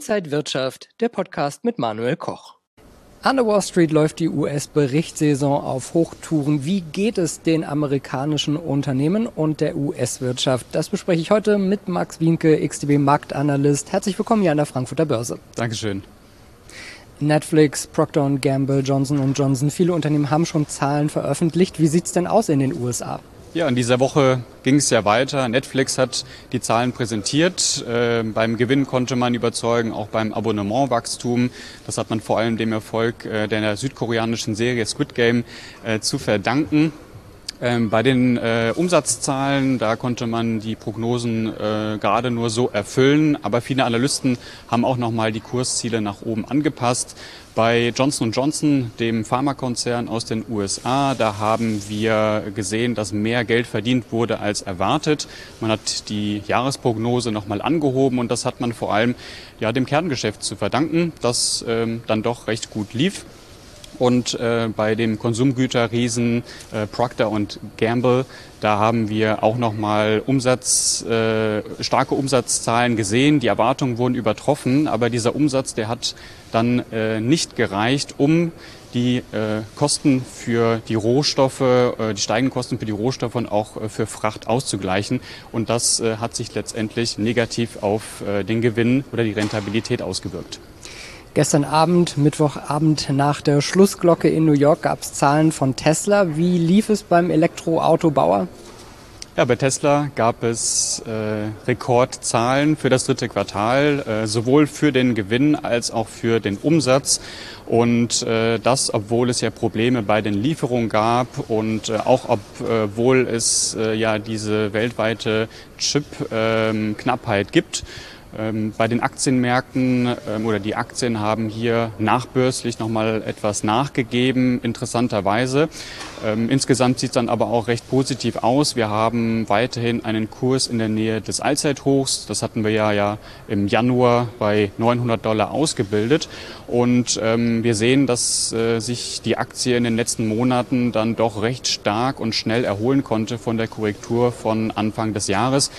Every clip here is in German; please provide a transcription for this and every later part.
Inside Wirtschaft, der Podcast mit Manuel Koch. An der Wall Street läuft die US-Berichtssaison auf Hochtouren. Wie geht es den amerikanischen Unternehmen und der US-Wirtschaft? Das bespreche ich heute mit Max Wienke, XTB-Marktanalyst. Herzlich willkommen hier an der Frankfurter Börse. Dankeschön. Netflix, Procter & Gamble, Johnson & Johnson, viele Unternehmen haben schon Zahlen veröffentlicht. Wie sieht es denn aus in den USA? Ja, in dieser Woche ging es ja weiter. Netflix hat die Zahlen präsentiert. Beim Gewinn konnte man überzeugen, auch beim Abonnementwachstum. Das hat man vor allem dem Erfolg der südkoreanischen Serie Squid Game zu verdanken. Bei den Umsatzzahlen, da konnte man die Prognosen gerade nur so erfüllen, aber viele Analysten haben auch nochmal die Kursziele nach oben angepasst. Bei Johnson & Johnson, dem Pharmakonzern aus den USA, da haben wir gesehen, dass mehr Geld verdient wurde als erwartet. Man hat die Jahresprognose nochmal angehoben und das hat man vor allem dem Kerngeschäft zu verdanken, das dann doch recht gut lief. Und bei dem Konsumgüterriesen Procter & Gamble, da haben wir auch nochmal starke Umsatzzahlen gesehen. Die Erwartungen wurden übertroffen, aber dieser Umsatz, der hat dann nicht gereicht, um die Kosten für die Rohstoffe, die steigenden Kosten für die Rohstoffe und auch für Fracht auszugleichen. Und das hat sich letztendlich negativ auf den Gewinn oder die Rentabilität ausgewirkt. Gestern Abend, Mittwochabend nach der Schlussglocke in New York gab es Zahlen von Tesla. Wie lief es beim Elektroautobauer? Ja, bei Tesla gab es Rekordzahlen für das dritte Quartal, sowohl für den Gewinn als auch für den Umsatz. Und das, obwohl es ja Probleme bei den Lieferungen gab und auch obwohl es diese weltweite Chip-Knappheit gibt. Bei den Aktienmärkten oder die Aktien haben hier nachbörslich nochmal etwas nachgegeben, interessanterweise. Insgesamt sieht es dann aber auch recht positiv aus. Wir haben weiterhin einen Kurs in der Nähe des Allzeithochs. Das hatten wir ja im Januar bei $900 ausgebildet. Und wir sehen, dass sich die Aktie in den letzten Monaten dann doch recht stark und schnell erholen konnte von der Korrektur von Anfang des Jahres.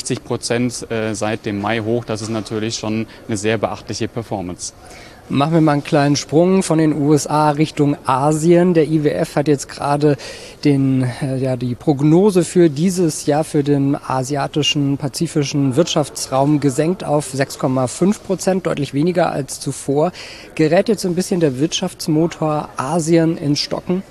60% seit dem Mai hoch. Das ist natürlich schon eine sehr beachtliche Performance. Machen wir mal einen kleinen Sprung von den USA Richtung Asien. Der IWF hat jetzt gerade die Prognose für dieses Jahr für den asiatischen, pazifischen Wirtschaftsraum gesenkt auf 6,5%, deutlich weniger als zuvor. Gerät jetzt so ein bisschen der Wirtschaftsmotor Asien ins Stocken?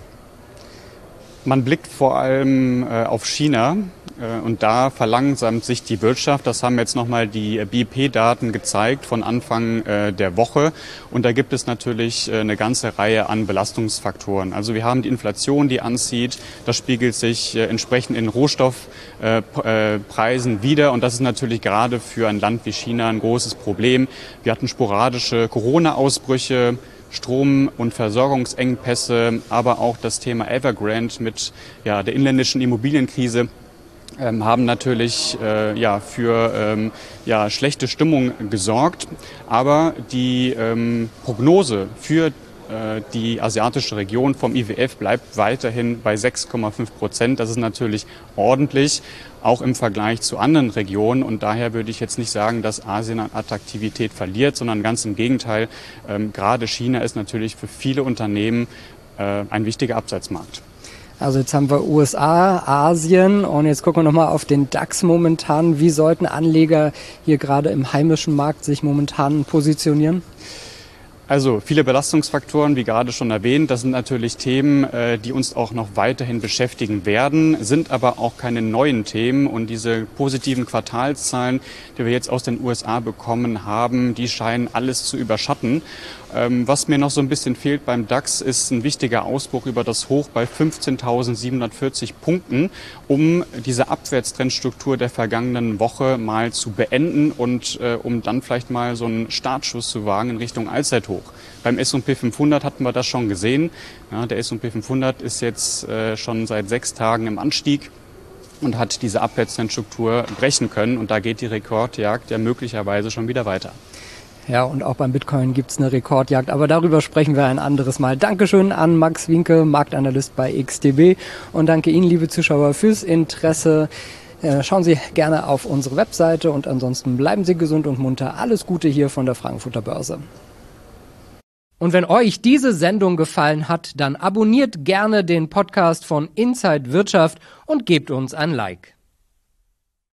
Man blickt vor allem auf China und da verlangsamt sich die Wirtschaft. Das haben jetzt nochmal die BIP-Daten gezeigt von Anfang der Woche. Und da gibt es natürlich eine ganze Reihe an Belastungsfaktoren. Also wir haben die Inflation, die anzieht. Das spiegelt sich entsprechend in Rohstoffpreisen wider. Und das ist natürlich gerade für ein Land wie China ein großes Problem. Wir hatten sporadische Corona-Ausbrüche, Strom- und Versorgungsengpässe, aber auch das Thema Evergrande mit der inländischen Immobilienkrise haben natürlich für schlechte Stimmung gesorgt. Aber die Prognose für die asiatische Region vom IWF bleibt weiterhin bei 6,5%. Das ist natürlich ordentlich, auch im Vergleich zu anderen Regionen. Und daher würde ich jetzt nicht sagen, dass Asien an Attraktivität verliert, sondern ganz im Gegenteil. Gerade China ist natürlich für viele Unternehmen ein wichtiger Absatzmarkt. Also jetzt haben wir USA, Asien und jetzt gucken wir nochmal auf den DAX momentan. Wie sollten Anleger hier gerade im heimischen Markt sich momentan positionieren? Also viele Belastungsfaktoren, wie gerade schon erwähnt, das sind natürlich Themen, die uns auch noch weiterhin beschäftigen werden, sind aber auch keine neuen Themen. Und diese positiven Quartalszahlen, die wir jetzt aus den USA bekommen haben, die scheinen alles zu überschatten. Was mir noch so ein bisschen fehlt beim DAX, ist ein wichtiger Ausbruch über das Hoch bei 15.740 Punkten, um diese Abwärtstrendstruktur der vergangenen Woche mal zu beenden und um dann vielleicht mal so einen Startschuss zu wagen in Richtung Allzeithoch. Beim S&P 500 hatten wir das schon gesehen. Ja, der S&P 500 ist jetzt schon seit 6 Tagen im Anstieg und hat diese Abwärtstrendstruktur brechen können. Und da geht die Rekordjagd ja möglicherweise schon wieder weiter. Ja, und auch beim Bitcoin gibt's eine Rekordjagd, aber darüber sprechen wir ein anderes Mal. Dankeschön an Max Wienke, Marktanalyst bei XTB, und danke Ihnen, liebe Zuschauer, fürs Interesse. Schauen Sie gerne auf unsere Webseite und ansonsten bleiben Sie gesund und munter. Alles Gute hier von der Frankfurter Börse. Und wenn euch diese Sendung gefallen hat, dann abonniert gerne den Podcast von Inside Wirtschaft und gebt uns ein Like.